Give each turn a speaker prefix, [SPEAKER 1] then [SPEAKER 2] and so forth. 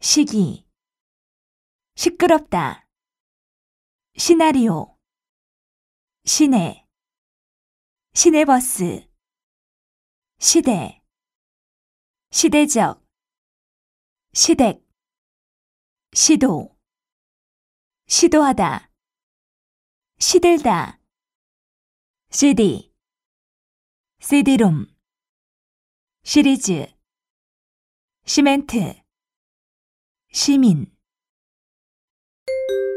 [SPEAKER 1] 시기, 시끄럽다. 시나리오, 시내, 시내버스, 시대, 시대적, 시댁, 시도, 시도하다, 시들다. CD, CD롬, 시리즈, 시멘트, 시민.